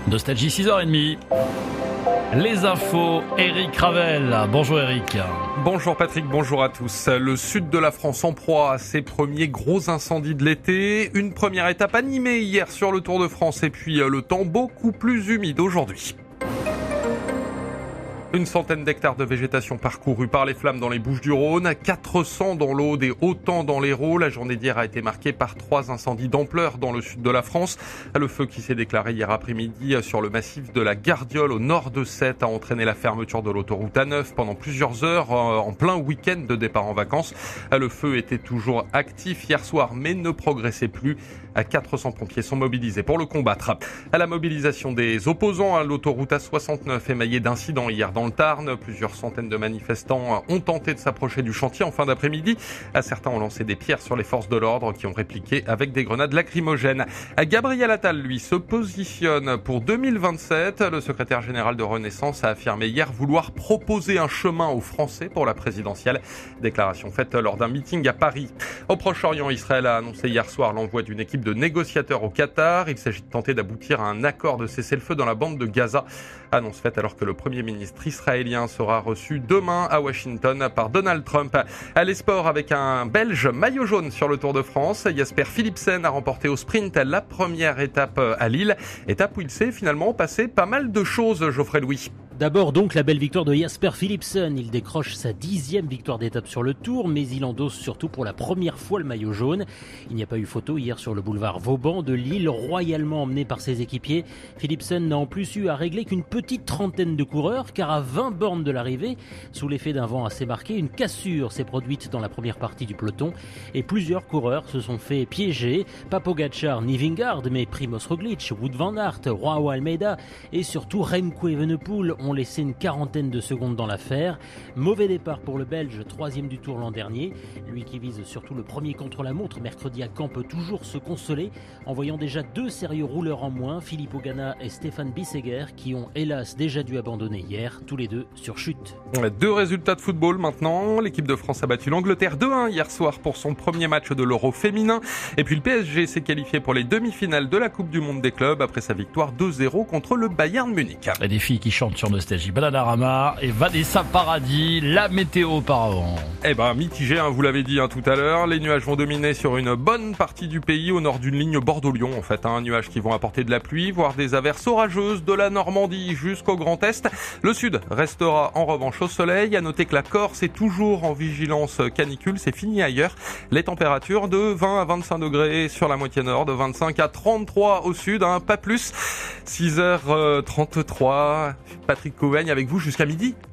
Nostalgie 6h30. Les infos, Eric Ravel. Bonjour Eric. Bonjour Patrick, bonjour à tous. Le sud de la France en proie à ses premiers gros incendies de l'été. Une première étape animée hier sur le Tour de France et puis le temps beaucoup plus humide aujourd'hui. Une centaine d'hectares de végétation parcourus par les flammes dans les Bouches-du-Rhône, 400 dans l'Aude et autant dans l'Hérault. La journée d'hier a été marquée par 3 incendies d'ampleur dans le sud de la France. Le feu qui s'est déclaré hier après-midi sur le massif de la Gardiole au nord de Sète a entraîné la fermeture de l'autoroute A9 pendant plusieurs heures en plein week-end de départ en vacances. Le feu était toujours actif hier soir mais ne progressait plus. 400 pompiers sont mobilisés pour le combattre. À la mobilisation des opposants à l'autoroute A69 émaillée d'incidents hier dans le Tarn. Plusieurs centaines de manifestants ont tenté de s'approcher du chantier en fin d'après-midi. Certains ont lancé des pierres sur les forces de l'ordre qui ont répliqué avec des grenades lacrymogènes. Gabriel Attal, lui, se positionne pour 2027. Le secrétaire général de Renaissance a affirmé hier vouloir proposer un chemin aux Français pour la présidentielle. Déclaration faite lors d'un meeting à Paris. Au Proche-Orient, Israël a annoncé hier soir l'envoi d'une équipe de négociateurs au Qatar. Il s'agit de tenter d'aboutir à un accord de cessez-le-feu dans la bande de Gaza. Annonce faite alors que le Premier ministre israélien sera reçu demain à Washington par Donald Trump. Les sports avec un Belge maillot jaune sur le Tour de France. Jasper Philipsen a remporté au sprint la première étape à Lille. Étape où il s'est finalement passé pas mal de choses, Geoffrey Louis. D'abord donc la belle victoire de Jasper Philipsen. Il décroche sa 10e victoire d'étape sur le Tour, mais il endosse surtout pour la première fois le maillot jaune. Il n'y a pas eu photo hier sur le boulevard Vauban de Lille, royalement emmené par ses équipiers. Philipsen n'a en plus eu à régler qu'une petite trentaine de coureurs, car à 20 bornes de l'arrivée, sous l'effet d'un vent assez marqué, une cassure s'est produite dans la première partie du peloton et plusieurs coureurs se sont fait piéger. Pas Pogačar ni Vingegaard, mais Primož Roglič, Wout van Aert, Joao Almeida et surtout Remco Evenepoel ont laissé une quarantaine de secondes dans l'affaire. Mauvais départ pour le Belge, 3e du Tour l'an dernier. Lui qui vise surtout le premier contre-la-montre mercredi à Caen peut toujours se consoler en voyant déjà 2 sérieux rouleurs en moins, Filippo Ganna et Stefan Bissegger, qui ont hélas déjà dû abandonner hier, tous les deux sur chute. 2 résultats de football maintenant. L'équipe de France a battu l'Angleterre 2-1 hier soir pour son premier match de l'Euro féminin. Et puis le PSG s'est qualifié pour les demi-finales de la Coupe du Monde des clubs après sa victoire 2-0 contre le Bayern Munich. Et des filles qui chantent sur Nostalgie, Bananarama et Vanessa Paradis. La météo auparavant. Mitigé, vous l'avez dit tout à l'heure. Les nuages vont dominer sur une bonne partie du pays au nord d'une ligne Bordeaux-Lyon. Nuages qui vont apporter de la pluie, voire des averses orageuses de la Normandie jusqu'au Grand Est. Le sud restera en revanche au soleil. À noter que la Corse est toujours en vigilance canicule. C'est fini ailleurs. Les températures de 20 à 25 degrés sur la moitié nord, de 25 à 33 au sud, pas plus. 6h33. Patrick Couvaigne avec vous jusqu'à midi.